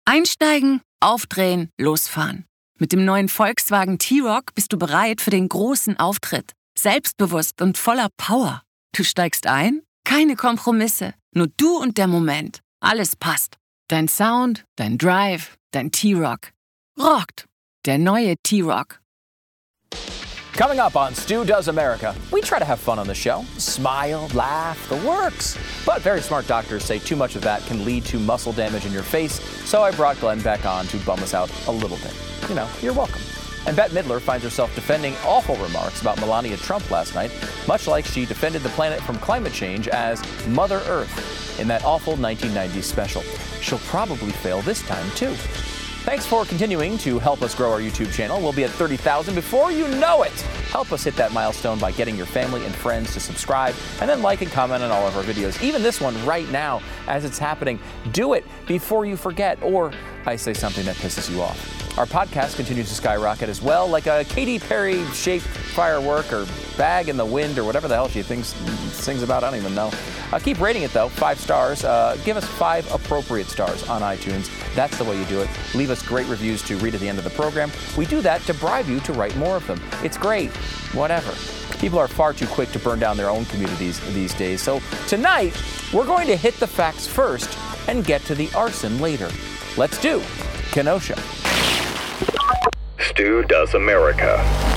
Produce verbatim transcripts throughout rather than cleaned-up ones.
Einsteigen, aufdrehen, losfahren. Mit dem neuen Volkswagen T-Roc bist du bereit für den großen Auftritt. Selbstbewusst und voller Power. Du steigst ein? Keine Kompromisse. Nur du und der Moment. Alles passt. Dein Sound, dein Drive, dein T-Roc. Rockt. Der neue T-Roc. Coming up on Stu Does America, we try to have fun on the show. Smile, laugh, the works. But very smart doctors say too much of that can lead to muscle damage in your face, so I brought Glenn back on to bum us out a little bit. You know, you're welcome. And Bette Midler finds herself defending awful remarks about Melania Trump last night, much like she defended the planet from climate change as Mother Earth in that awful nineteen nineties special. She'll probably fail this time, too. Thanks for continuing to help us grow our YouTube channel. We'll be at thirty thousand before you know it. Help us hit that milestone by getting your family and friends to subscribe and then like and comment on all of our videos. Even this one right now as it's happening. Do it before you forget, or I say something that pisses you off. Our podcast continues to skyrocket as well, like a Katy Perry-shaped firework or bag in the wind or whatever the hell she thinks, sings about. I don't even know. Uh, keep rating it, though. Five stars. Uh, give us five appropriate stars on iTunes. That's the way you do it. Leave us great reviews to read at the end of the program. We do that to bribe you to write more of them. It's great. Whatever. People are far too quick to burn down their own communities these days. So tonight, we're going to hit the facts first and get to the arson later. Let's do Kenosha. Stu Does America.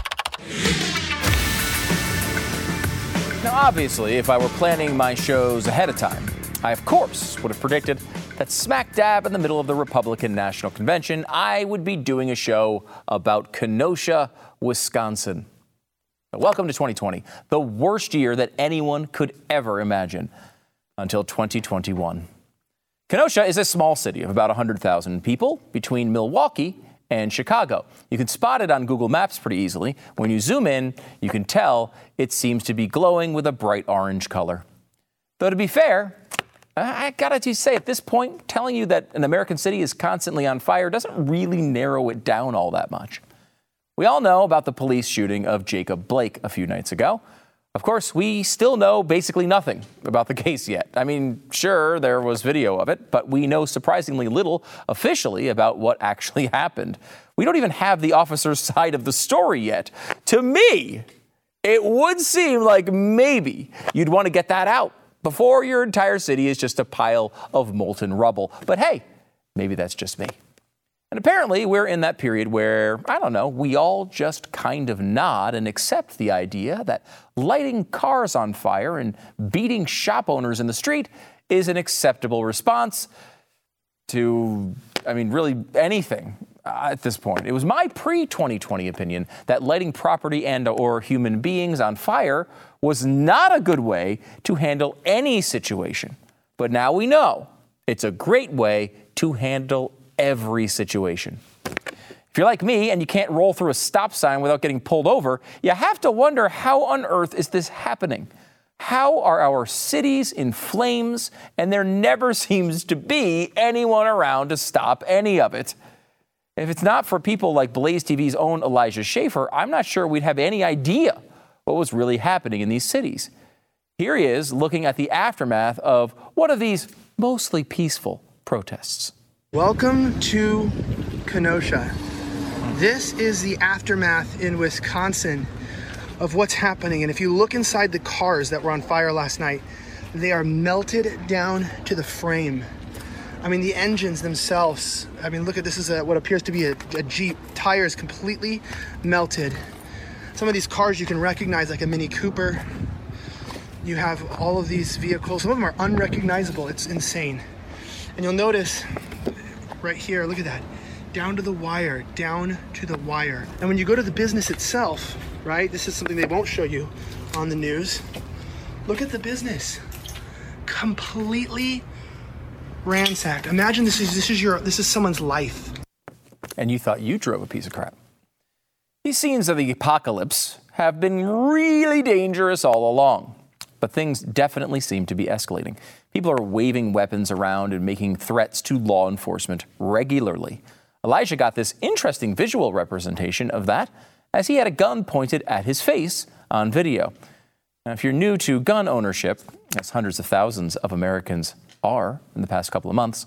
Now, obviously, if I were planning my shows ahead of time, I, of course, would have predicted that smack dab in the middle of the Republican National Convention, I would be doing a show about Kenosha, Wisconsin. Welcome to twenty twenty, the worst year that anyone could ever imagine, until twenty twenty-one. Kenosha is a small city of about one hundred thousand people between Milwaukee and Chicago. You can spot it on Google Maps pretty easily. When you zoom in, you can tell it seems to be glowing with a bright orange color. Though to be fair, I gotta say at this point, telling you that an American city is constantly on fire doesn't really narrow it down all that much. We all know about the police shooting of Jacob Blake a few nights ago. Of course, we still know basically nothing about the case yet. I mean, sure, there was video of it, but we know surprisingly little officially about what actually happened. We don't even have the officer's side of the story yet. To me, it would seem like maybe you'd want to get that out before your entire city is just a pile of molten rubble. But hey, maybe that's just me. And apparently we're in that period where, I don't know, we all just kind of nod and accept the idea that lighting cars on fire and beating shop owners in the street is an acceptable response to, I mean, really anything uh, at this point. It was my pre twenty twenty opinion that lighting property and or human beings on fire was not a good way to handle any situation. But now we know it's a great way to handle every situation. If you're like me and you can't roll through a stop sign without getting pulled over, you have to wonder, how on earth is this happening? How are our cities in flames and there never seems to be anyone around to stop any of it? If it's not for people like Blaze T V's own Elijah Schaffer, I'm not sure we'd have any idea what was really happening in these cities. Here he is looking at the aftermath of one of these mostly peaceful protests. Welcome to Kenosha. This is the aftermath in Wisconsin of what's happening. And if you look inside the cars that were on fire last night, they are melted down to the frame. I mean, the engines themselves, I mean, look at this, is a, what appears to be a, a Jeep. Tires completely melted. Some of these cars you can recognize, like a Mini Cooper. You have all of these vehicles. Some of them are unrecognizable. It's insane. And you'll notice right here, look at that, down to the wire, down to the wire. And when you go to the business itself, right, this is something they won't show you on the news. Look at the business, completely ransacked. Imagine this is this is your this is someone's life. And you thought you drove a piece of crap. These scenes of the apocalypse have been really dangerous all along, but things definitely seem to be escalating. People are waving weapons around and making threats to law enforcement regularly. Elijah got this interesting visual representation of that as he had a gun pointed at his face on video. Now, if you're new to gun ownership, as hundreds of thousands of Americans are in the past couple of months,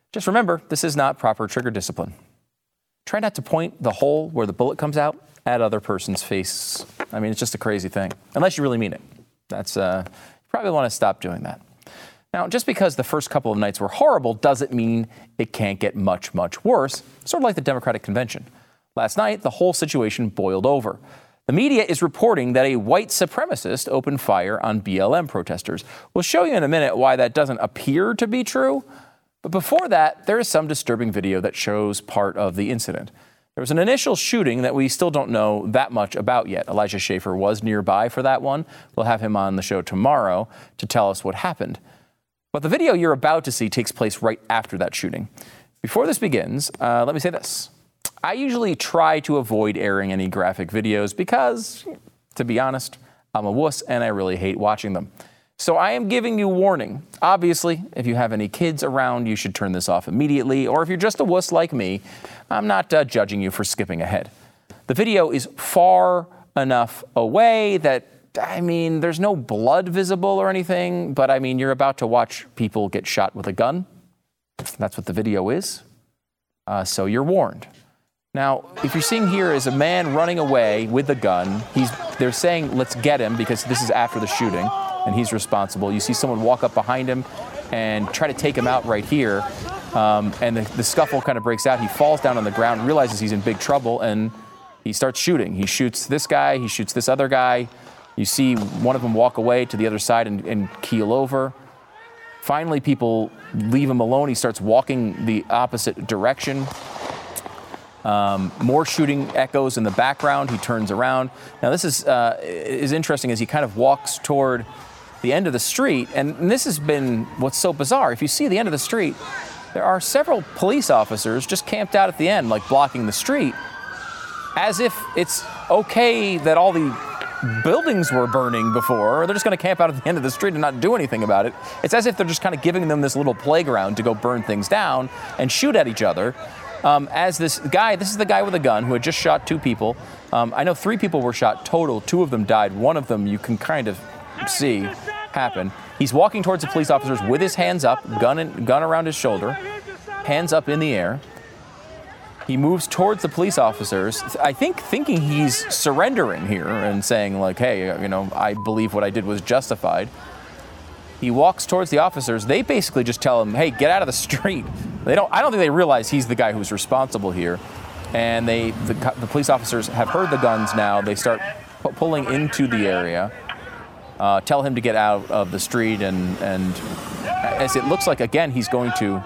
Just remember, this is not proper trigger discipline. Try not to point the hole where the bullet comes out at other person's face. I mean, it's just a crazy thing, unless you really mean it. That's uh, you probably want to stop doing that. Now, just because the first couple of nights were horrible doesn't mean it can't get much, much worse, sort of like the Democratic convention. Last night, the whole situation boiled over. The media is reporting that a white supremacist opened fire on B L M protesters. We'll show you in a minute why that doesn't appear to be true. But before that, there is some disturbing video that shows part of the incident. There was an initial shooting that we still don't know that much about yet. Elijah Schaffer was nearby for that one. We'll have him on the show tomorrow to tell us what happened. But the video you're about to see takes place right after that shooting. Before this begins, uh, let me say this. I usually try to avoid airing any graphic videos because, to be honest, I'm a wuss and I really hate watching them. So I am giving you warning. Obviously, if you have any kids around, you should turn this off immediately. Or if you're just a wuss like me, I'm not uh, judging you for skipping ahead. The video is far enough away that, I mean, there's no blood visible or anything, but I mean, you're about to watch people get shot with a gun. That's what the video is. Uh, so you're warned. Now, if you're seeing here is a man running away with a gun. He's, they're saying, let's get him because this is after the shooting and he's responsible. You see someone walk up behind him and try to take him out right here. Um, and the, the scuffle kind of breaks out. He falls down on the ground, realizes he's in big trouble, and he starts shooting. He shoots this guy. He shoots this other guy. You see one of them walk away to the other side and, and keel over. Finally, people leave him alone. He starts walking the opposite direction. Um, more shooting echoes in the background. He turns around. Now, this is uh, is interesting as he kind of walks toward the end of the street. And, and this has been what's so bizarre. If you see the end of the street, there are several police officers just camped out at the end, like blocking the street, as if it's okay that all the buildings were burning before, or they're just going to camp out at the end of the street and not do anything about it. It's as if they're just kind of giving them this little playground to go burn things down and shoot at each other. Um, as this guy, this is the guy with a gun who had just shot two people. Um, I know three people were shot total. Two of them died. One of them you can kind of see happen. He's walking towards the police officers with his hands up, gun, in, gun around his shoulder, hands up in the air. He moves towards the police officers, I think thinking he's surrendering here and saying like, hey, you know, I believe what I did was justified. He walks towards the officers. They basically just tell him, hey, get out of the street. They don't, I don't think they realize he's the guy who's responsible here. And they, the, the police officers have heard the guns now. They start pu- pulling into the area, uh, tell him to get out of the street. And, and as it looks like, again, he's going to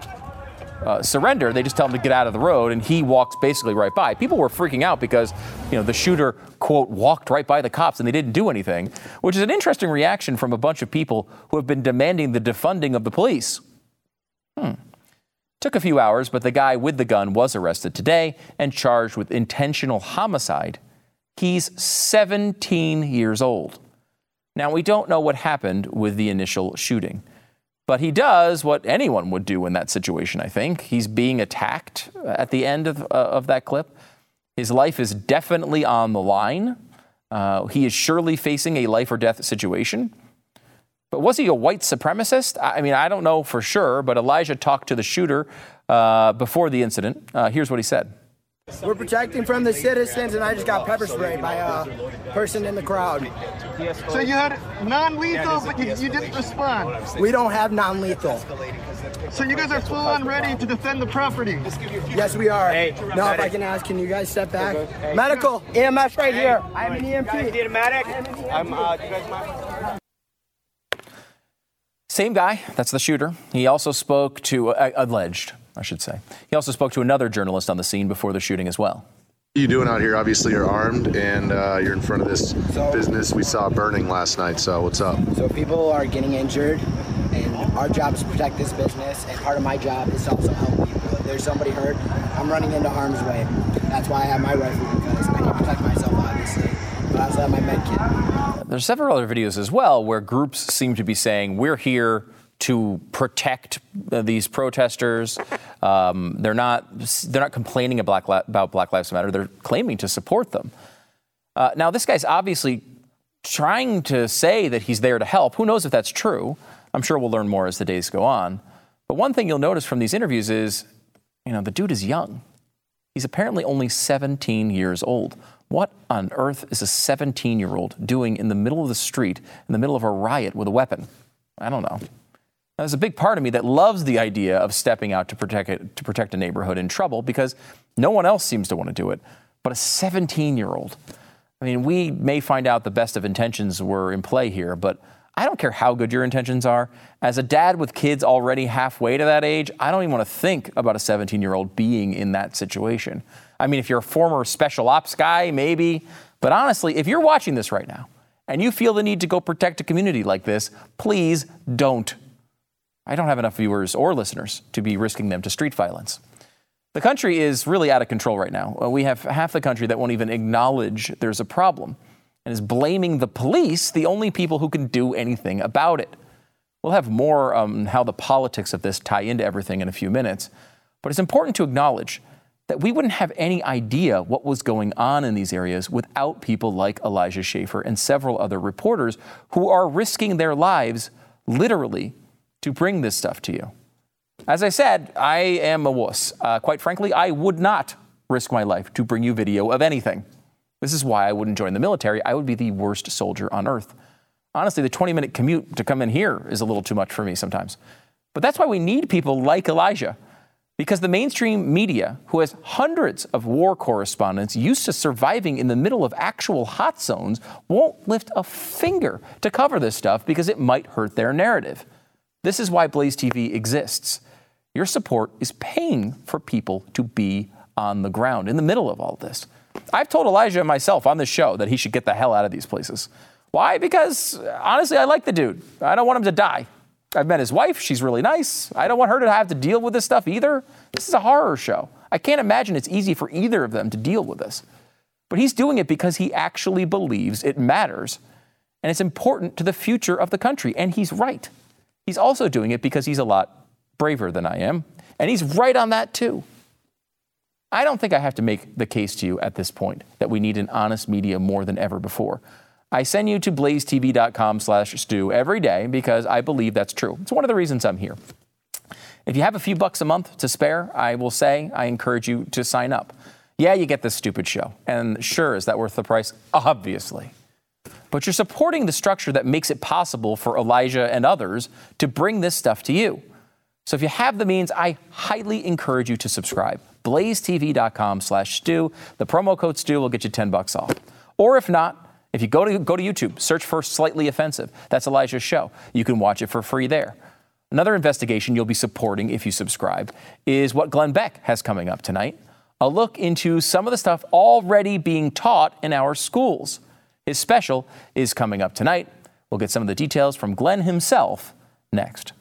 Uh, surrender, they just tell him to get out of the road, and he walks basically right by. People were freaking out because, you know, the shooter, quote, walked right by the cops and they didn't do anything, which is an interesting reaction from a bunch of people who have been demanding the defunding of the police. Hmm. Took a few hours, but the guy with the gun was arrested today and charged with intentional homicide. He's seventeen years old. Now, we don't know what happened with the initial shooting. But he does what anyone would do in that situation, I think. He's being attacked at the end of, uh, of that clip. His life is definitely on the line. Uh, he is surely facing a life or death situation. But was he a white supremacist? I mean, I don't know for sure, but Elijah talked to the shooter uh, before the incident. Uh, here's what he said. We're protecting from the citizens, and I just got pepper sprayed by a person in the crowd. So you had non-lethal, but you, you didn't respond. We don't have non-lethal. So you guys are full on ready to defend the property. Yes, we are. Hey, now, if I can ask, can you guys step back? Hey. Medical, E M S right here. I'm an E M T. You need a medic? I'm, uh, you guys mind? Same guy, that's the shooter. He also spoke to, uh, alleged, I should say. He also spoke to another journalist on the scene before the shooting as well. What are you doing out here? Obviously, you're armed and uh, you're in front of this so, business we saw burning last night. So what's up? So people are getting injured, and our job is to protect this business, and part of my job is to also help people. If there's somebody hurt, I'm running into harm's way. That's why I have my rifle, because I need to protect myself, obviously. But I also have my med kit. There's several other videos as well where groups seem to be saying, we're here to protect uh, these protesters. Um, they're not they're not complaining about Black, about Black Lives Matter. They're claiming to support them. Uh, now, this guy's obviously trying to say that he's there to help. Who knows if that's true? I'm sure we'll learn more as the days go on. But one thing you'll notice from these interviews is, you know, the dude is young. He's apparently only seventeen years old. What on earth is a seventeen-year-old doing in the middle of the street, in the middle of a riot with a weapon? I don't know. Now, there's a big part of me that loves the idea of stepping out to protect it, to protect a neighborhood in trouble because no one else seems to want to do it. But a seventeen-year-old, I mean, we may find out the best of intentions were in play here, but I don't care how good your intentions are. As a dad with kids already halfway to that age, I don't even want to think about a seventeen-year-old being in that situation. I mean, if you're a former special ops guy, maybe. But honestly, if you're watching this right now and you feel the need to go protect a community like this, please don't. I don't have enough viewers or listeners to be risking them to street violence. The country is really out of control right now. We have half the country that won't even acknowledge there's a problem and is blaming the police, the only people who can do anything about it. We'll have more on um, how the politics of this tie into everything in a few minutes. But it's important to acknowledge that we wouldn't have any idea what was going on in these areas without people like Elijah Schaffer and several other reporters who are risking their lives literally to bring this stuff to you. As I said, I am a wuss. Uh, quite frankly, I would not risk my life to bring you video of anything. This is why I wouldn't join the military. I would be the worst soldier on earth. Honestly, the twenty-minute commute to come in here is a little too much for me sometimes. But that's why we need people like Elijah, because the mainstream media, who has hundreds of war correspondents used to surviving in the middle of actual hot zones, won't lift a finger to cover this stuff because it might hurt their narrative. This is why Blaze T V exists. Your support is paying for people to be on the ground in the middle of all this. I've told Elijah myself on this show that he should get the hell out of these places. Why? Because, honestly, I like the dude. I don't want him to die. I've met his wife. She's really nice. I don't want her to have to deal with this stuff either. This is a horror show. I can't imagine it's easy for either of them to deal with this. But he's doing it because he actually believes it matters, and it's important to the future of the country, and he's right. He's also doing it because he's a lot braver than I am, and he's right on that too. I don't think I have to make the case to you at this point that we need an honest media more than ever before. I send you to blaze t v dot com slash stew every day because I believe that's true. It's one of the reasons I'm here. If you have a few bucks a month to spare, I will say I encourage you to sign up. Yeah, you get this stupid show. And sure, is that worth the price? Obviously. But you're supporting the structure that makes it possible for Elijah and others to bring this stuff to you. So if you have the means, I highly encourage you to subscribe. blaze t v dot com slash stew. The promo code stew will get you ten bucks off. Or if not, if you go to go to YouTube, search for Slightly Offensive. That's Elijah's show. You can watch it for free there. Another investigation you'll be supporting if you subscribe is what Glenn Beck has coming up tonight. A look into some of the stuff already being taught in our schools. His special is coming up tonight. We'll get some of the details from Glenn himself next.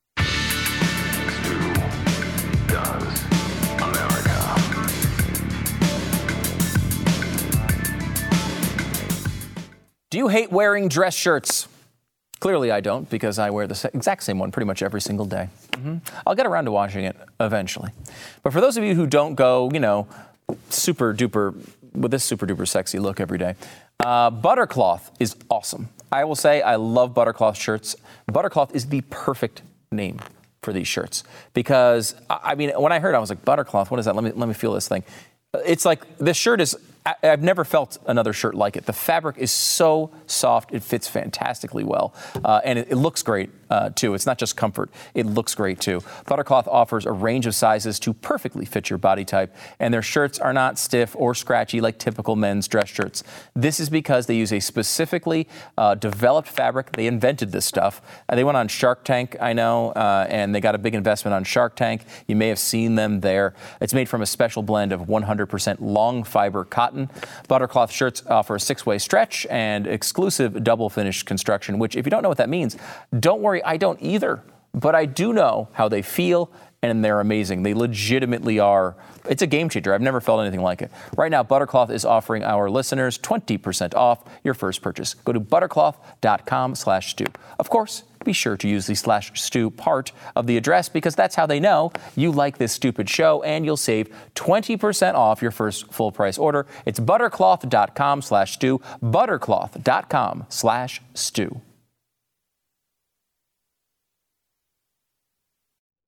Do you hate wearing dress shirts? Clearly I don't, because I wear the exact same one pretty much every single day. Mm-hmm. I'll get around to washing it eventually. But for those of you who don't go, you know, super duper, with this super duper sexy look every day, uh, Buttercloth is awesome. I will say I love Buttercloth shirts. Buttercloth is the perfect name for these shirts because, I mean, when I heard it, I was like, Buttercloth, what is that? Let me, let me feel this thing. It's like, this shirt is, I've never felt another shirt like it. The fabric is so soft. It fits fantastically well. Uh, and it, it looks great, uh, too. It's not just comfort. It looks great, too. Buttercloth offers a range of sizes to perfectly fit your body type. And their shirts are not stiff or scratchy like typical men's dress shirts. This is because they use a specifically uh, developed fabric. They invented this stuff. Uh, they went on Shark Tank, I know, uh, and they got a big investment on Shark Tank. You may have seen them there. It's made from a special blend of one hundred percent long fiber cotton. Buttercloth shirts offer a six-way stretch and exclusive double finish construction, which if you don't know what that means, don't worry, I don't either. But I do know how they feel, and they're amazing. They legitimately are. It's a game changer. I've never felt anything like it. Right now, Buttercloth is offering our listeners twenty percent off your first purchase. Go to buttercloth dot com slash stew. Of course, be sure to use the slash stew part of the address because that's how they know you like this stupid show, and you'll save twenty percent off your first full price order. It's buttercloth dot com slash stew, buttercloth dot com slash stew.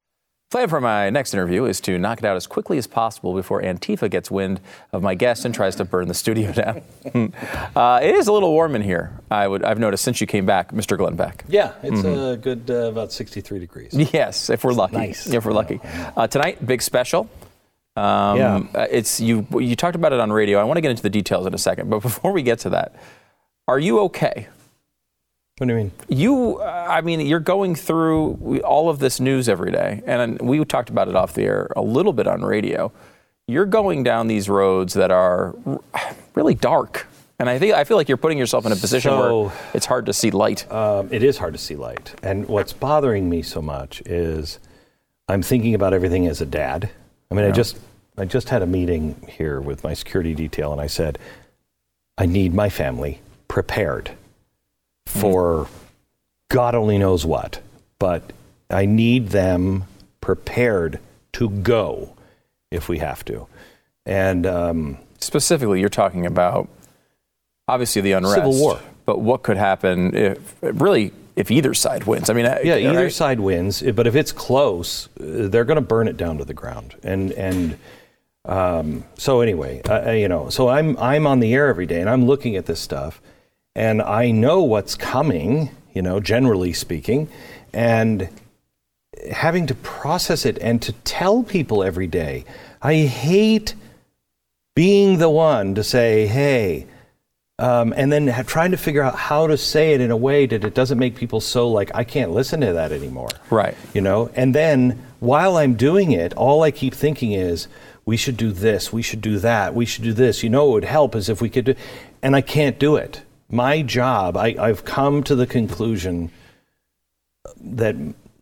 Plan for my next interview is to knock it out as quickly as possible before Antifa gets wind of my guest and tries to burn the studio down. uh, it is a little warm in here, I would, I've noticed since you came back, Mister Glenn Beck. Yeah, it's mm-hmm. a good uh, about sixty-three degrees. Yes, if we're lucky. Nice. If we're lucky. Uh, tonight, big special. Um, yeah. It's you. You talked about it on radio. I want to get into the details in a second, but before we get to that, are you okay? What do you mean? You, uh, I mean, you're going through all of this news every day, and we talked about it off the air a little bit on radio. You're going down these roads that are really dark, and I think I feel like you're putting yourself in a position so, where it's hard to see light. Um, it is hard to see light, and what's bothering me so much is I'm thinking about everything as a dad. I mean, yeah. I just I just had a meeting here with my security detail, and I said, I need my family prepared for God only knows what, but I need them prepared to go if we have to. And um, specifically, you're talking about obviously the unrest, civil war. But what could happen if really if either side wins? I mean, yeah, right? either side wins, but if it's close, they're going to burn it down to the ground. And and um, so anyway, uh, you know, so I'm I'm on the air every day, and I'm looking at this stuff. And I know what's coming, you know, generally speaking, and having to process it and to tell people every day. I hate being the one to say, hey, um, and then ha- trying to figure out how to say it in a way that it doesn't make people so like, I can't listen to that anymore. Right. You know, and then while I'm doing it, all I keep thinking is, we should do this, we should do that, we should do this. You know, what would help is if we could do, and I can't do it. My job, I, I've come to the conclusion that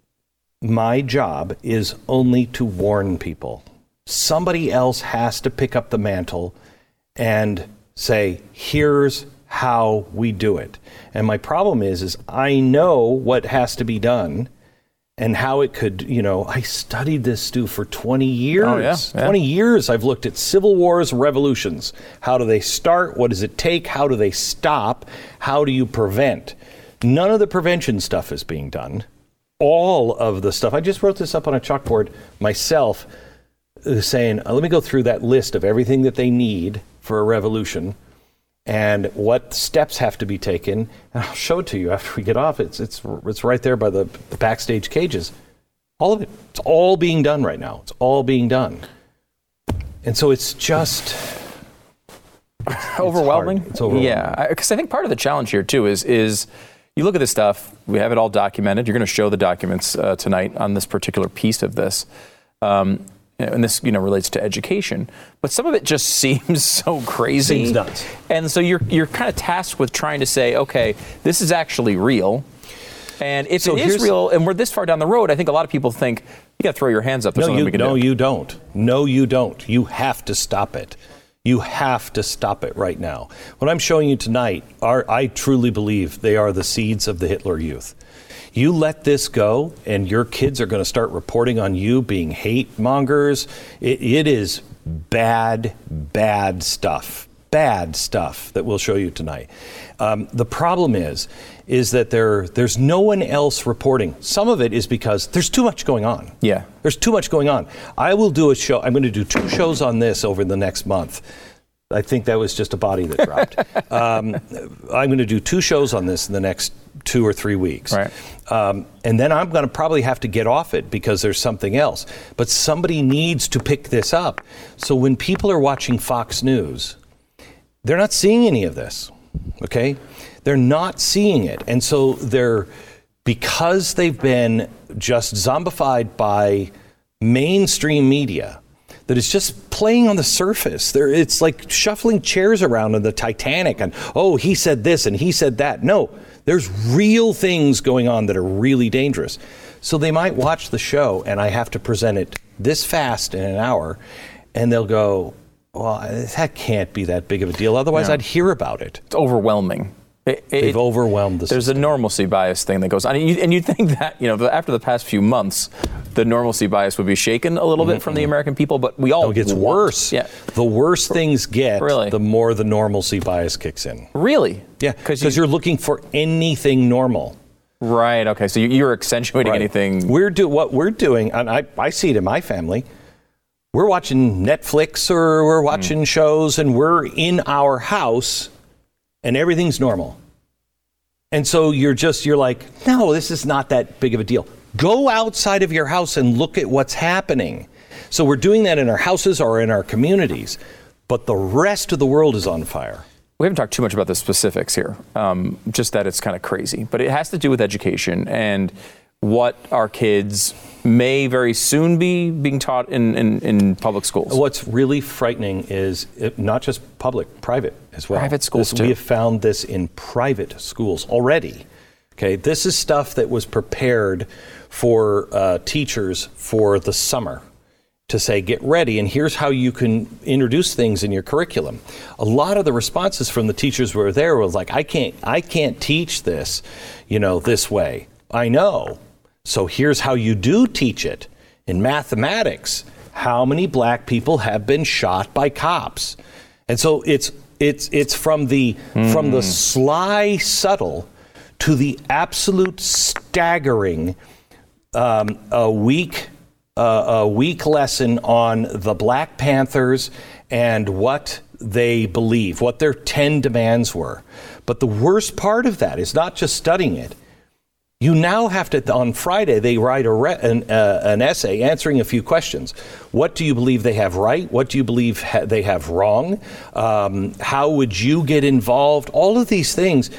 my job is only to warn people. Somebody else has to pick up the mantle and say, here's how we do it. And my problem is, is I know what has to be done and how it could, you know, I studied this, Stu, for twenty years. Oh, yeah, yeah. twenty years I've looked at civil wars, revolutions. How do they start? What does it take? How do they stop? How do you prevent? None of the prevention stuff is being done. All of the stuff, I just wrote this up on a chalkboard myself, uh, saying, uh, let me go through that list of everything that they need for a revolution and what steps have to be taken, and I'll show it to you after we get off. It's it's it's right there by the, the backstage cages. All of it. It's all being done right now. It's all being done. And so it's just it's overwhelming. It's, it's overwhelming. Yeah, because I, I think part of the challenge here too is is you look at this stuff. We have it all documented. You're going to show the documents uh, tonight on this particular piece of this. Um, And this, you know, relates to education, but some of it just seems so crazy. Seems nuts. And so you're you're kind of tasked with trying to say, okay, this is actually real. And if so it is real, and we're this far down the road, I think a lot of people think you got to throw your hands up. There's no, something you, we can no, do. you don't. No, you don't. You have to stop it. You have to stop it right now. What I'm showing you tonight are, I truly believe, they are the seeds of the Hitler Youth. You let this go, and your kids are going to start reporting on you being hate mongers. It, it is bad, bad stuff. Bad stuff that we'll show you tonight. Um, the problem is, is that there, there's no one else reporting. Some of it is because there's too much going on. Yeah. There's too much going on. I will do a show. I'm going to do two shows on this over the next month. I think that was just a body that dropped. um, I'm going to do two shows on this in the next two or three weeks. Right. Um, and then I'm going to probably have to get off it because there's something else. But somebody needs to pick this up. So when people are watching Fox News, they're not seeing any of this, okay? They're not seeing it. And so they're, because they've been just zombified by mainstream media, that is just playing on the surface. There, it's like shuffling chairs around in the Titanic and, oh, he said this and he said that. No, there's real things going on that are really dangerous. So they might watch the show and I have to present it this fast in an hour and they'll go, well, that can't be that big of a deal. Otherwise, no. I'd hear about it. It's overwhelming. It, it, They've overwhelmed the There's system. a normalcy bias thing that goes on. And you, and you think that, you know, after the past few months, the normalcy bias would be shaken a little mm-hmm. bit from the American people, but we all no, it gets want, worse. Yeah. The worse things get, really? the more the normalcy bias kicks in. Really? Yeah, because you, you're looking for anything normal. Right. Okay. So you're accentuating Right. anything. We're do what we're doing, and I, I see it in my family. We're watching Netflix or we're watching mm. shows, and we're in our house, and everything's normal. And so you're just you're like, no, this is not that big of a deal. Go outside of your house and look at what's happening. So we're doing that in our houses or in our communities, but the rest of the world is on fire. We haven't talked too much about the specifics here, um, just that it's kind of crazy. But it has to do with education and what our kids may very soon be being taught in, in, in public schools. What's really frightening is it, not just public, private as well. Private schools, this, too. We have found this in private schools already. Okay, this is stuff that was prepared for uh, teachers for the summer, to say, get ready, and here's how you can introduce things in your curriculum. A lot of the responses from the teachers who were there was like, I can't, I can't teach this, you know, this way. I know. So here's how you do teach it. In mathematics, how many black people have been shot by cops? And so it's it's it's from the mm. from the sly subtle to the absolute staggering um, a week. Uh, a week lesson on the Black Panthers and what they believe, what their ten demands were. But the worst part of that is not just studying it. You now have to, on Friday, they write a re- an, uh, an essay answering a few questions. What do you believe they have right? What do you believe ha- they have wrong? Um, how would you get involved? All of these things.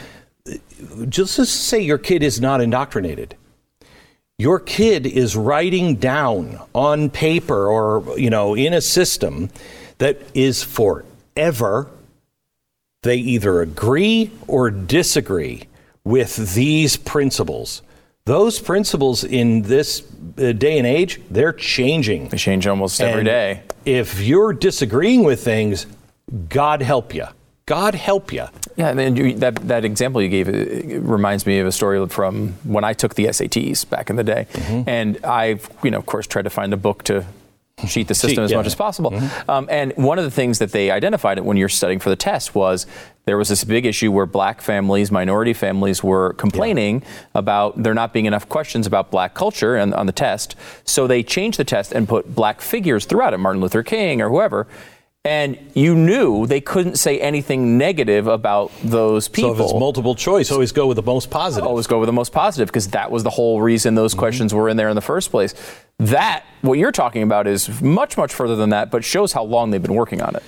Just to say your kid is not indoctrinated. Your kid is writing down on paper or, you know, in a system that is forever. They either agree or disagree with these principles. Those principles in this day and age, they're changing. They change almost every and day. If you're disagreeing with things, God help you. God help you. Yeah, and then you, that that example you gave it, it reminds me of a story from when I took the S A Ts back in the day, mm-hmm. and I've you know of course tried to find a book to cheat the system cheat, as yeah. much as possible. Mm-hmm. Um, and one of the things that they identified when you're studying for the test was there was this big issue where black families, minority families were complaining yeah. about there not being enough questions about black culture on, on the test. So they changed the test and put black figures throughout it, Martin Luther King or whoever. And you knew they couldn't say anything negative about those people. So if it's multiple choice, always go with the most positive. Always go with the most positive, because that was the whole reason those mm-hmm. questions were in there in the first place. That, what you're talking about, is much, much further than that, but shows how long they've been working on it.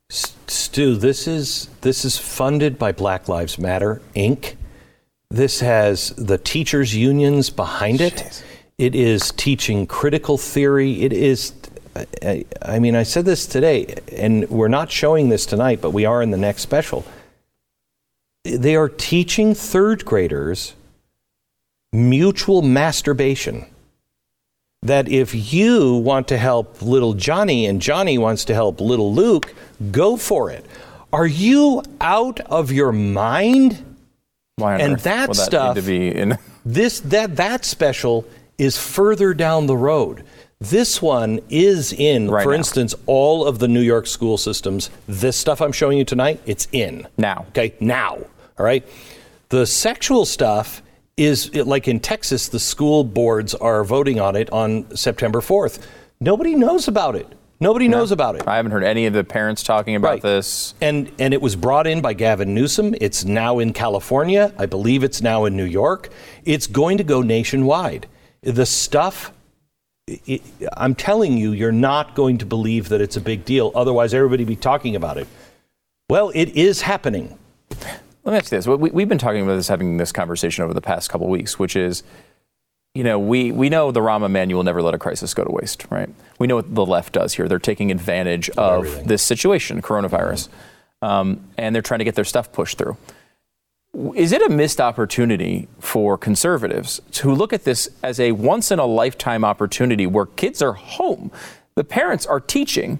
Stu, this is this is funded by Black Lives Matter, Incorporated. This has the teachers' unions behind it. Jeez. It is teaching critical theory. It is... I, I mean, I said this today, and we're not showing this tonight, but we are in the next special. They are teaching third graders mutual masturbation. That if you want to help little Johnny and Johnny wants to help little Luke, go for it. Are you out of your mind? Why on and earth that will stuff, that need to be in? this that that special is further down the road. This one is in, right for now. instance, all of the New York school systems. This stuff I'm showing you tonight, it's in. Now. Okay, now. All right? The sexual stuff is, like in Texas, the school boards are voting on it on September fourth. Nobody knows about it. Nobody no, knows about it. I haven't heard any of the parents talking about right. this. And and it was brought in by Gavin Newsom. It's now in California. I believe it's now in New York. It's going to go nationwide. The stuff... It, I'm telling you, you're not going to believe that it's a big deal. Otherwise, everybody would be talking about it. Well, it is happening. Let me ask you this. We, we've been talking about this, having this conversation over the past couple of weeks, which is, you know, we, we know the Rahm Emanuel never let a crisis go to waste, right? We know what the left does here. They're taking advantage of Everything. this situation, coronavirus, mm-hmm. um, and they're trying to get their stuff pushed through. Is it a missed opportunity for conservatives to look at this as a once-in-a-lifetime opportunity where kids are home, the parents are teaching?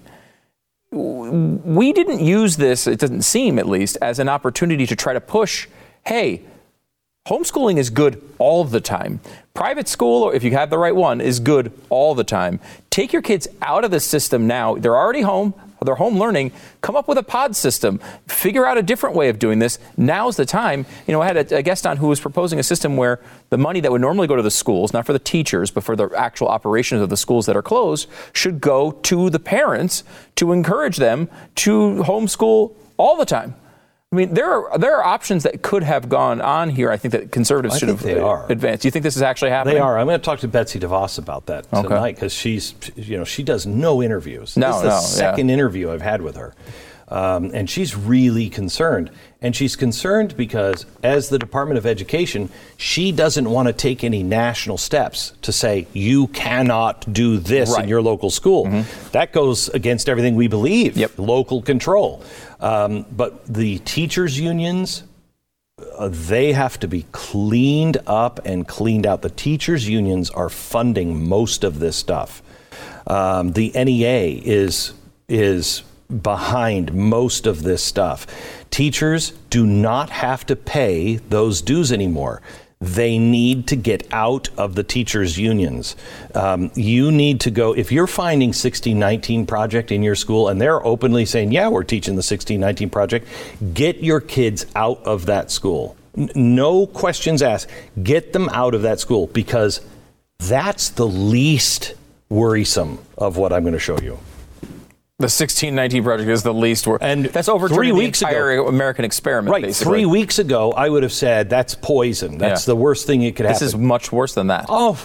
We didn't use this, it doesn't seem at least, as an opportunity to try to push, hey, homeschooling is good all the time. Private school, or if you have the right one, is good all the time. Take your kids out of the system now. They're already home. their home learning, come up with a pod system, figure out a different way of doing this. Now's the time. You know, I had a, a guest on who was proposing a system where the money that would normally go to the schools, not for the teachers, but for the actual operations of the schools that are closed, should go to the parents to encourage them to homeschool all the time. I mean, there are there are options that could have gone on here. I think that conservatives I should think have they are. advanced. Do you think this is actually happening? They are. I'm going to talk to Betsy DeVos about that Okay. tonight because she's, you know, she does no interviews. No, this is the no, second yeah. interview I've had with her, um, and she's really concerned. And she's concerned because, as the Department of Education, she doesn't want to take any national steps to say you cannot do this Right. in your local school. Mm-hmm. That goes against everything we believe. Yep. Local control. Um, but the teachers' unions, uh, they have to be cleaned up and cleaned out. The teachers' unions are funding most of this stuff. Um, the N E A is is behind most of this stuff. Teachers do not have to pay those dues anymore. They need to get out of the teachers' unions. Um, you need to go, if you're finding sixteen nineteen Project in your school and they're openly saying, yeah, we're teaching the sixteen nineteen Project, get your kids out of that school. N- no questions asked. Get them out of that school because that's the least worrisome of what I'm going to show you. The sixteen nineteen Project is the least work. And that's over three the weeks entire ago, American experiment, right, basically. three weeks ago, I would have said that's poison. That's Yeah. the worst thing that could happen. This is much worse than that. Oh,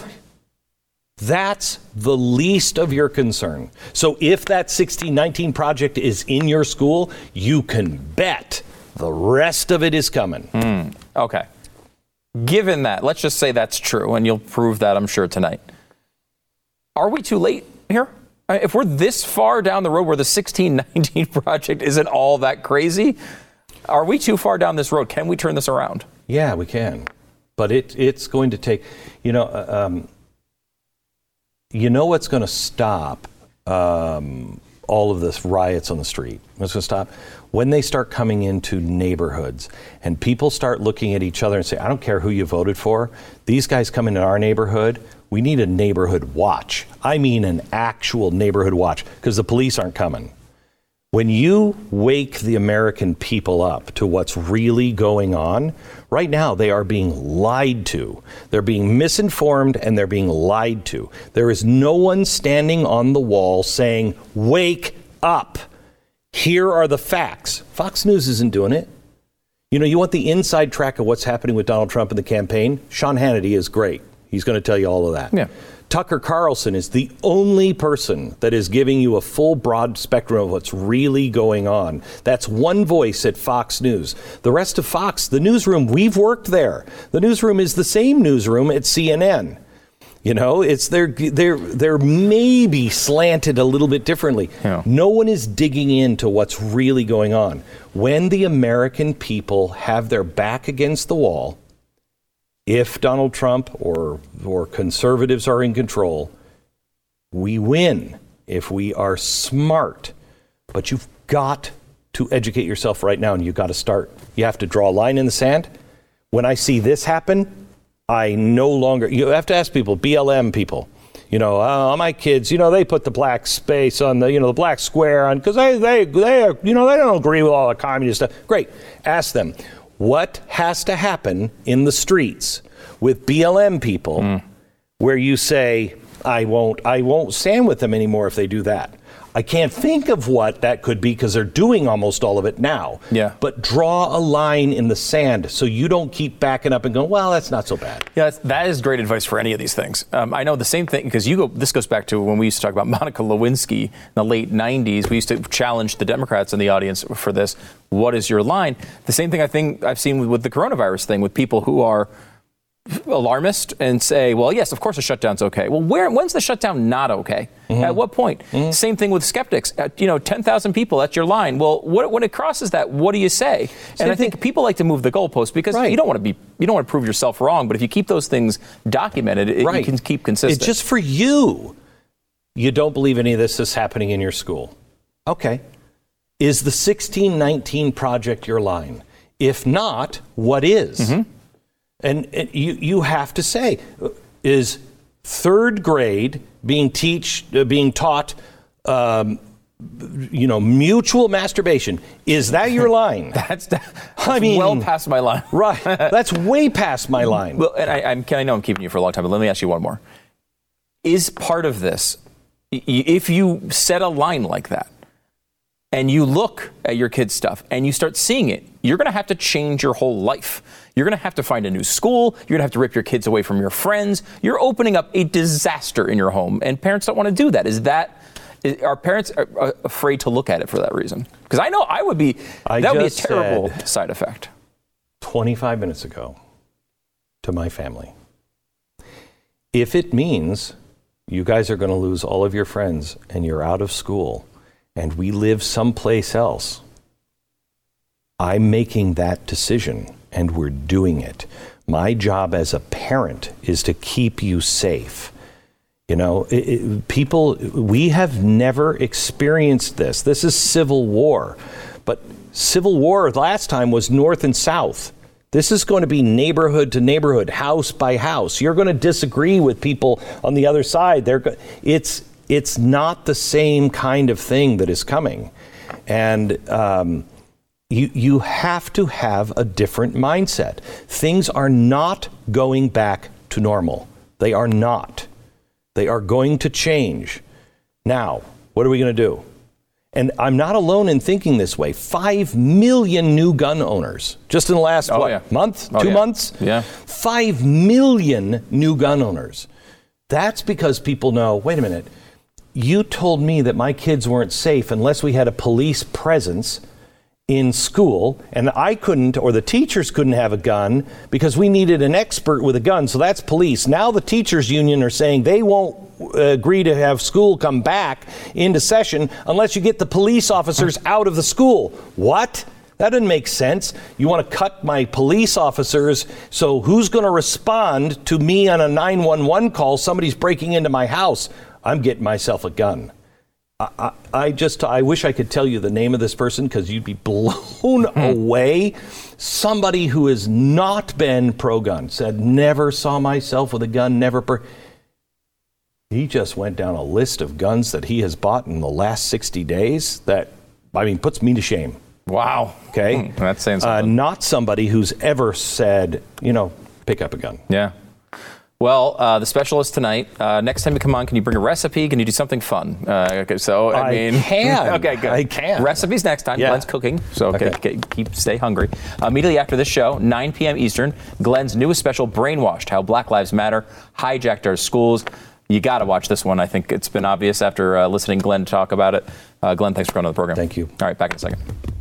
that's the least of your concern. So if that sixteen nineteen Project is in your school, you can bet the rest of it is coming. Mm, okay. Given that, let's just say that's true, and you'll prove that, I'm sure, tonight. Are we too late here? If we're this far down the road where the sixteen nineteen Project isn't all that crazy, are we too far down this road? Can we turn this around? Yeah, we can. But it it's going to take, you know, um, you know what's going to stop um, all of this riots on the street? What's going to stop? When they start coming into neighborhoods and people start looking at each other and say, I don't care who you voted for. These guys come into our neighborhood. We need a neighborhood watch. I mean an actual neighborhood watch because the police aren't coming. When you wake the American people up to what's really going on, right now they are being lied to. They're being misinformed and they're being lied to. There is no one standing on the wall saying, wake up. Here are the facts. Fox News isn't doing it. You know, you want the inside track of what's happening with Donald Trump in the campaign? Sean Hannity is great. He's going to tell you all of that. Yeah. Tucker Carlson is the only person that is giving you a full broad spectrum of what's really going on. That's one voice at Fox News. The rest of Fox, the newsroom, we've worked there. The newsroom is the same newsroom at C N N. You know, it's they're they're they're maybe slanted a little bit differently. Yeah. No one is digging into what's really going on. When the American people have their back against the wall, if Donald Trump or or conservatives are in control, we win if we are smart. But you've got to educate yourself right now, and you've got to start. You have to draw a line in the sand. When I see this happen, I no longer, you have to ask people, B L M people, you know, uh, my kids, you know, they put the black space on the, you know, the black square on, because they, they, they are, you know, they don't agree with all the communist stuff. Great. Ask them, what has to happen in the streets with B L M people mm. where you say, I won't, I won't stand with them anymore if they do that. I can't think of what that could be because they're doing almost all of it now. Yeah. But draw a line in the sand so you don't keep backing up and going, well, that's not so bad. Yeah, that's, that is great advice for any of these things. Um, I know the same thing because you go. This goes back to when we used to talk about Monica Lewinsky in the late nineties. We used to challenge the Democrats in the audience for this. What is your line? The same thing I think I've seen with, with the coronavirus thing with people who are alarmist and say, well, yes, of course a shutdown's okay. Well, where, when's the shutdown not okay? Mm-hmm. At what point? Mm-hmm. Same thing with skeptics. At, you know, ten thousand people, that's your line. Well, what, when it crosses that, what do you say? Same and I thing. think people like to move the goalposts because right. you don't want to be, you don't want to prove yourself wrong. But if you keep those things documented, it, right. you can keep consistent. It's just for you. You don't believe any of this is happening in your school. Okay. Is the sixteen nineteen Project your line? If not, what is? Mm-hmm. And, and you, you have to say, is third grade being teach uh, being taught um, you know, mutual masturbation. Is that your line? that's, that's I mean, well past my line. Right. That's way past my line. Well, and I, I'm, I know I'm keeping you for a long time, but let me ask you one more. Is part of this, if you set a line like that, and you look at your kid's stuff and you start seeing it, you're going to have to change your whole life. You're going to have to find a new school. You're going to have to rip your kids away from your friends. You're opening up a disaster in your home, and parents don't want to do that. Is that, is, are parents afraid to look at it for that reason? Because I know I would be, I that would be a just terrible said side effect. twenty-five minutes ago to my family, if it means you guys are going to lose all of your friends and you're out of school, and we live someplace else, I'm making that decision, and we're doing it. My job as a parent is to keep you safe. You know, it, it, people, we have never experienced this. This is civil war. But civil war last time was North and South. This is going to be neighborhood to neighborhood, house by house. You're going to disagree with people on the other side. They're, it's It's not the same kind of thing that is coming. And um, you, you have to have a different mindset. Things are not going back to normal. They are not. They are going to change. Now, what are we going to do? And I'm not alone in thinking this way. Five million new gun owners, just in the last oh, what, yeah. month, oh, two yeah. months? Yeah. Five million new gun owners. That's because people know, wait a minute, you told me that my kids weren't safe unless we had a police presence in school, and I couldn't, or the teachers couldn't have a gun because we needed an expert with a gun, so that's police. Now the teachers union are saying they won't agree to have school come back into session unless you get the police officers out of the school. What? That doesn't make sense. You want to cut my police officers, so who's going to respond to me on a nine one one call? Somebody's breaking into my house. I'm getting myself a gun. I, I, I just, I wish I could tell you the name of this person because you'd be blown away. Somebody who has not been pro-gun, said, never saw myself with a gun, never. Per-. He just went down a list of guns that he has bought in the last sixty days that, I mean, puts me to shame. Wow. Okay. That's saying something. Uh, not somebody who's ever said, you know, pick up a gun. Yeah. Well, uh, the specialist tonight, uh, next time you come on, can you bring a recipe? Can you do something fun? Uh, okay, so, I, I mean. can. Okay, good. I can. Recipes next time. Yeah. Glenn's cooking, so okay. Okay. keep, stay hungry. Uh, immediately after this show, nine p.m. Eastern, Glenn's newest special, Brainwashed, How Black Lives Matter Hijacked Our Schools. You got to watch this one. I think it's been obvious after uh, listening to Glenn talk about it. Uh, Glenn, thanks for coming on the program. Thank you. All right, back in a second.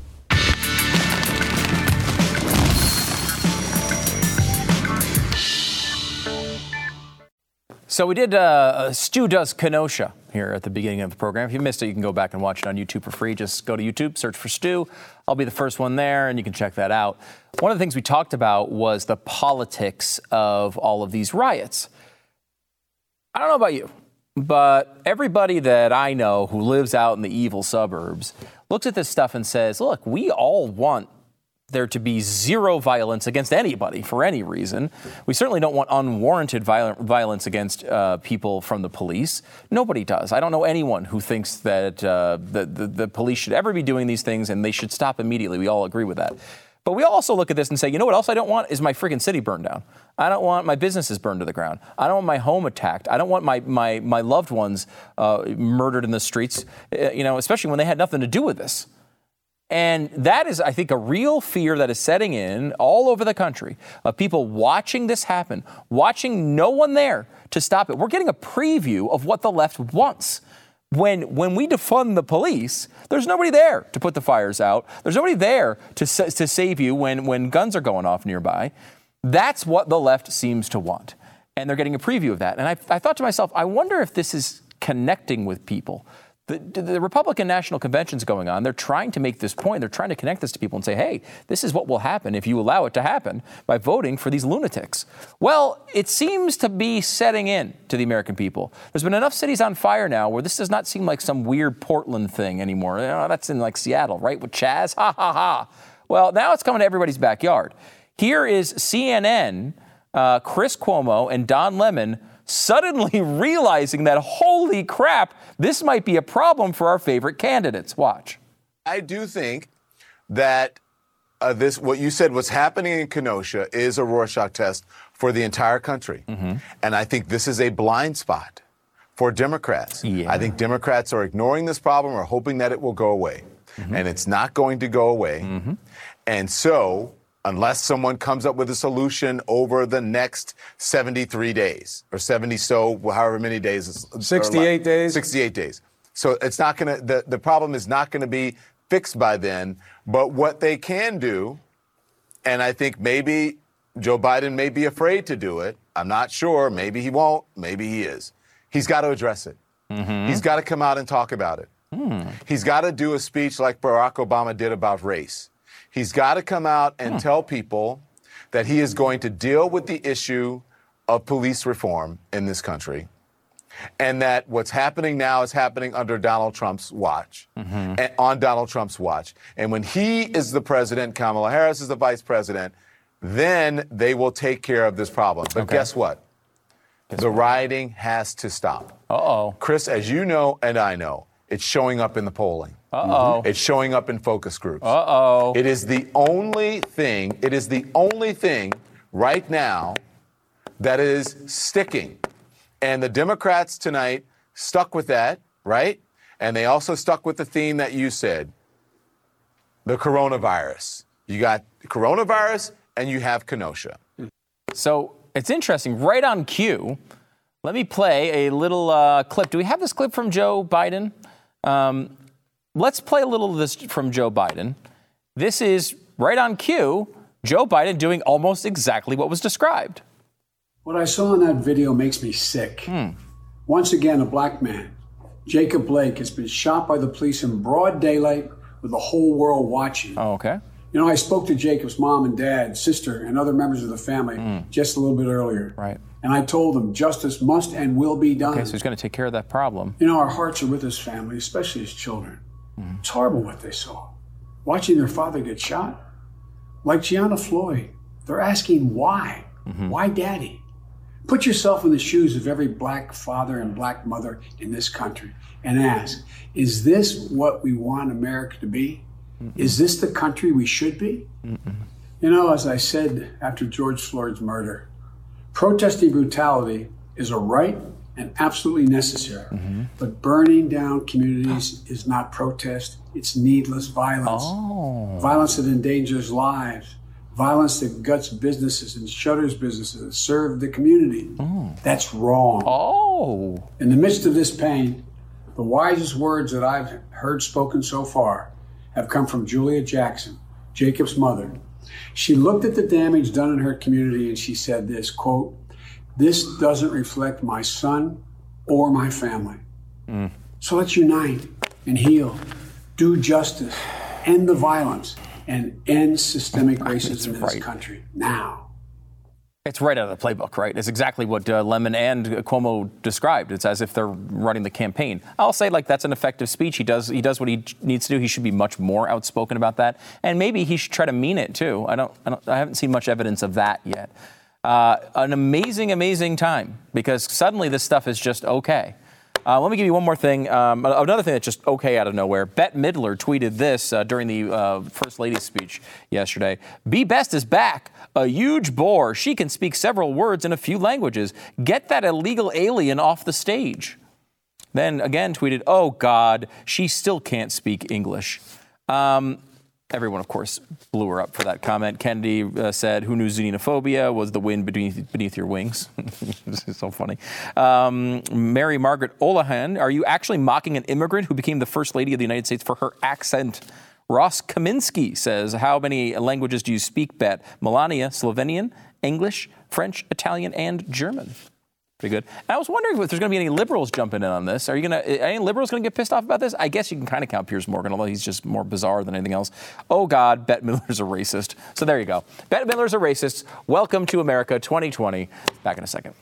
So we did uh, Stu Does Kenosha here at the beginning of the program. If you missed it, you can go back and watch it on YouTube for free. Just go to YouTube, search for Stu. I'll be the first one there, and you can check that out. One of the things we talked about was the politics of all of these riots. I don't know about you, but everybody that I know who lives out in the evil suburbs looks at this stuff and says, look, we all want there to be zero violence against anybody for any reason. We certainly don't want unwarranted violent violence against uh, people from the police. Nobody does. I don't know anyone who thinks that uh, the, the, the police should ever be doing these things and they should stop immediately. We all agree with that. But we also look at this and say, you know what else I don't want is my freaking city burned down. I don't want my businesses burned to the ground. I don't want my home attacked. I don't want my my, my loved ones uh, murdered in the streets, uh, you know, especially when they had nothing to do with this. And that is, I think, a real fear that is setting in all over the country of people watching this happen, watching no one there to stop it. We're getting a preview of what the left wants. When when we defund the police, there's nobody there to put the fires out. There's nobody there to to save you when, when guns are going off nearby. That's what the left seems to want. And they're getting a preview of that. And I, I thought to myself, I wonder if this is connecting with people. The, the Republican National Convention's going on. They're trying to make this point. They're trying to connect this to people and say, hey, this is what will happen if you allow it to happen by voting for these lunatics. Well, it seems to be setting in to the American people. There's been enough cities on fire now where this does not seem like some weird Portland thing anymore. You know, that's in like Seattle, right? With Chaz, ha, ha, ha. Well, now it's coming to everybody's backyard. Here is C N N, uh, Chris Cuomo and Don Lemon suddenly realizing that, holy crap, this might be a problem for our favorite candidates. Watch. I do think that uh, this, what you said, what's happening in Kenosha is a Rorschach test for the entire country. Mm-hmm. And I think this is a blind spot for Democrats. Yeah. I think Democrats are ignoring this problem or hoping that it will go away. Mm-hmm. And it's not going to go away. Mm-hmm. And so, unless someone comes up with a solution over the next seventy-three days or seventy so, however many days. sixty-eight days. sixty-eight days. So it's not going to, the, the problem is not going to be fixed by then. But what they can do, and I think maybe Joe Biden may be afraid to do it. I'm not sure. Maybe he won't. Maybe he is. He's got to address it. Mm-hmm. He's got to come out and talk about it. Mm. He's got to do a speech like Barack Obama did about race. He's got to come out and mm. tell people that he is going to deal with the issue of police reform in this country, and that what's happening now is happening under Donald Trump's watch, mm-hmm. and on Donald Trump's watch. And when he is the president, Kamala Harris is the vice president, then they will take care of this problem. But okay. guess what? Guess the what? rioting has to stop. Uh-oh. Chris, as you know and I know, it's showing up in the polling. Uh-oh. It's showing up in focus groups. Uh-oh. It is the only thing, it is the only thing right now that is sticking. And the Democrats tonight stuck with that, right? And they also stuck with the theme that you said, the coronavirus. You got coronavirus and you have Kenosha. So it's interesting. Right on cue, let me play a little uh, clip. Do we have this clip from Joe Biden? Um, let's play a little of this from Joe Biden. This is right on cue, Joe Biden doing almost exactly what was described. What I saw in that video makes me sick. Hmm. Once again, a black man, Jacob Blake, has been shot by the police in broad daylight with the whole world watching. Oh, okay. You know, I spoke to Jacob's mom and dad, sister, and other members of the family mm. just a little bit earlier. Right. And I told them justice must and will be done. Okay, so he's going to take care of that problem. You know, our hearts are with his family, especially his children. Mm. It's horrible what they saw. Watching their father get shot. Like Gianna Floyd, they're asking why. Mm-hmm. Why daddy? Put yourself in the shoes of every black father and black mother in this country and ask, is this what we want America to be? Mm-mm. Is this the country we should be? Mm-mm. You know, as I said after George Floyd's murder, protesting brutality is a right and absolutely necessary. Mm-hmm. But burning down communities is not protest, it's needless violence. Oh. Violence that endangers lives. Violence that guts businesses and shutters businesses that serve the community. Mm. That's wrong. Oh. In the midst of this pain, the wisest words that I've heard spoken so far have come from Julia Jackson, Jacob's mother. She looked at the damage done in her community and she said this, quote, "This doesn't reflect my son or my family. Mm. So let's unite and heal, do justice, end the violence, and end systemic racism in this country now." It's right out of the playbook, right? It's exactly what uh, Lemon and Cuomo described. It's as if they're running the campaign. I'll say, like, that's an effective speech. He does he does what he needs to do. He should be much more outspoken about that. And maybe he should try to mean it, too. I don't I, don't, I haven't seen much evidence of that yet. Uh, an amazing, amazing time, because suddenly this stuff is just okay. Uh, let me give you one more thing. Um, another thing that's just okay out of nowhere. Bette Midler tweeted this uh, during the uh, First Lady's speech yesterday. "Be Best is back. A huge bore. She can speak several words in a few languages. Get that illegal alien off the stage." Then again tweeted, "Oh, God, she still can't speak English." Um, everyone, of course, blew her up for that comment. Kennedy uh, said, "Who knew xenophobia was the wind beneath, beneath your wings?" This is so funny. Um, Mary Margaret Olahan, "Are you actually mocking an immigrant who became the First Lady of the United States for her accent?" Ross Kaminsky says, "How many languages do you speak, Bet?" Melania, Slovenian, English, French, Italian, and German. Pretty good. And I was wondering if there's going to be any liberals jumping in on this. Are you going to, any liberals going to get pissed off about this? I guess you can kind of count Piers Morgan, although he's just more bizarre than anything else. Oh, God, Bette Midler's a racist. So there you go. Bette Midler's a racist. Welcome to America twenty twenty. Back in a second.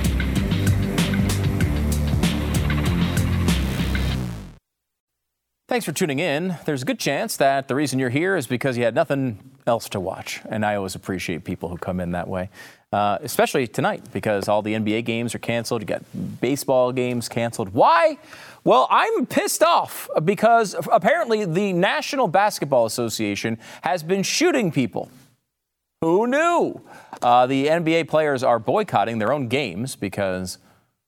Thank Thanks for tuning in. There's a good chance that the reason you're here is because you had nothing else to watch. And I always appreciate people who come in that way, uh, especially tonight because all the N B A games are canceled. You got baseball games canceled. Why? Well, I'm pissed off because apparently the National Basketball Association has been shooting people. Who knew? Uh, the N B A players are boycotting their own games because...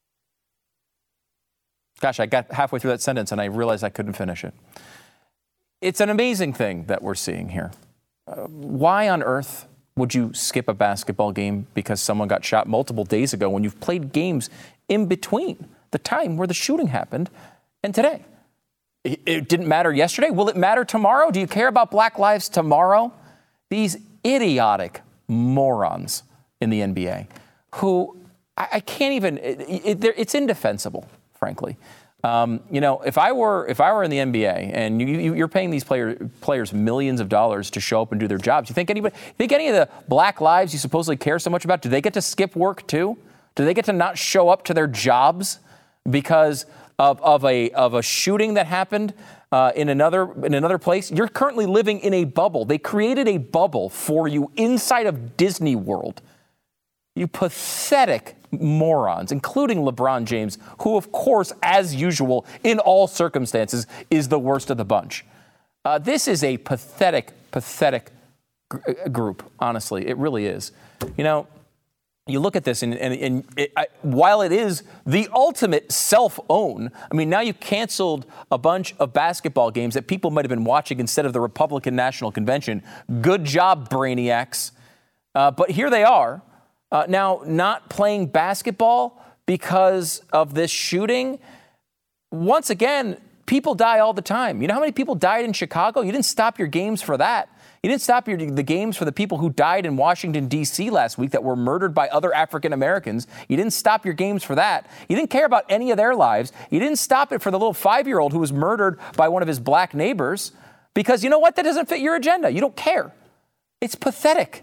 Gosh, I got halfway through that sentence and I realized I couldn't finish it. It's an amazing thing that we're seeing here. Uh, why on earth would you skip a basketball game because someone got shot multiple days ago when you've played games in between the time where the shooting happened and today? It, it didn't matter yesterday. Will it matter tomorrow? Do you care about Black lives tomorrow? These idiotic morons in the N B A who I, I can't even, it, it, it's indefensible. Frankly, um, you know, if I were if I were in the N B A and you, you, you're paying these player, players millions of dollars to show up and do their jobs, you think anybody, you think any of the Black lives you supposedly care so much about, do they get to skip work too? Do they get to not show up to their jobs because of, of a of a shooting that happened uh, in another in another place? You're currently living in a bubble. They created a bubble for you inside of Disney World. You pathetic morons, including LeBron James, who, of course, as usual, in all circumstances, is the worst of the bunch. Uh, this is a pathetic, pathetic gr- group, honestly. It really is. You know, you look at this, and, and, and it, I, while it is the ultimate self-own, I mean, now you canceled a bunch of basketball games that people might have been watching instead of the Republican National Convention. Good job, brainiacs. Uh, but here they are. Uh, now, not playing basketball because of this shooting. Once again, people die all the time. You know how many people died in Chicago? You didn't stop your games for that. You didn't stop your, the games for the people who died in Washington, D C last week that were murdered by other African Americans. You didn't stop your games for that. You didn't care about any of their lives. You didn't stop it for the little five-year-old who was murdered by one of his black neighbors because you know what? That doesn't fit your agenda. You don't care. It's pathetic.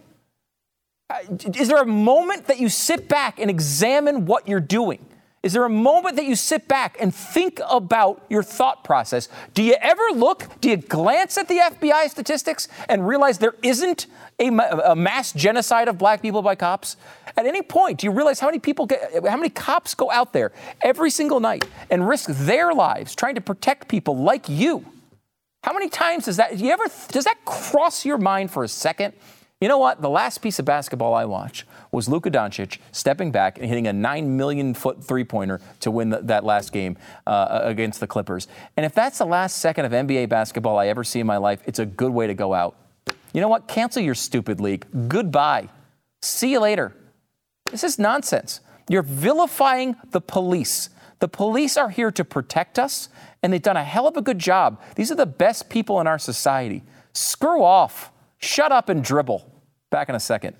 Is there a moment that you sit back and examine what you're doing? Is there a moment that you sit back and think about your thought process? Do you ever look, do you glance at the F B I statistics and realize there isn't a, a mass genocide of black people by cops? At any point, do you realize how many people, get, how many cops go out there every single night and risk their lives trying to protect people like you? How many times does that, do you ever, does that cross your mind for a second? You know what? The last piece of basketball I watched was Luka Doncic stepping back and hitting a nine million foot three-pointer to win the, that last game uh, against the Clippers. And if that's the last second of N B A basketball I ever see in my life, it's a good way to go out. You know what? Cancel your stupid league. Goodbye. See you later. This is nonsense. You're vilifying the police. The police are here to protect us, and they've done a hell of a good job. These are the best people in our society. Screw off. Shut up and dribble. Back in a second.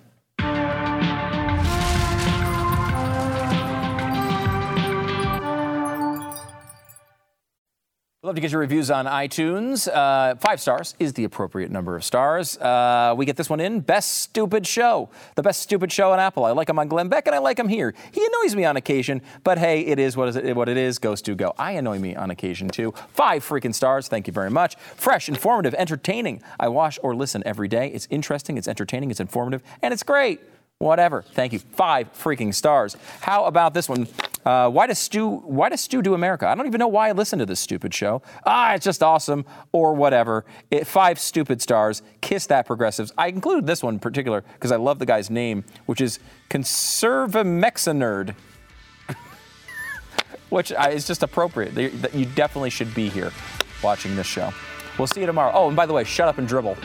Love to get your reviews on iTunes. Uh, five stars is the appropriate number of stars. Uh, we get this one in. Best Stupid Show. The best stupid show on Apple. I like him on Glenn Beck, and I like him here. He annoys me on occasion, but hey, it is what, is it, what it is. Goes to go. I annoy me on occasion, too. Five freaking stars. Thank you very much. Fresh, informative, entertaining. I watch or listen every day. It's interesting, it's entertaining, it's informative, and it's great. Whatever. Thank you. Five freaking stars. How about this one? Uh, why does Stu? Why does Stu do America? I don't even know why I listen to this stupid show. Ah, it's just awesome, or whatever. It, five stupid stars. Kiss that, progressives. I included this one in particular because I love the guy's name, which is Conservamexanerd, which is just appropriate. You definitely should be here watching this show. We'll see you tomorrow. Oh, and by the way, shut up and dribble.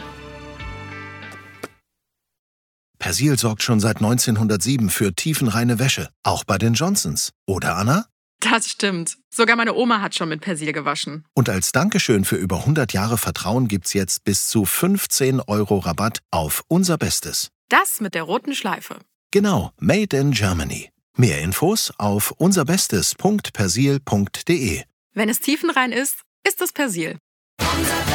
Persil sorgt schon seit neunzehnhundertsieben für tiefenreine Wäsche, auch bei den Johnsons. Oder, Anna? Das stimmt. Sogar meine Oma hat schon mit Persil gewaschen. Und als Dankeschön für über hundert Jahre Vertrauen gibt's jetzt bis zu fünfzehn Euro Rabatt auf unser Bestes. Das mit der roten Schleife. Genau, Made in Germany. Mehr Infos auf unserbestes punkt persil punkt de. Wenn es tiefenrein ist, ist es Persil. Unser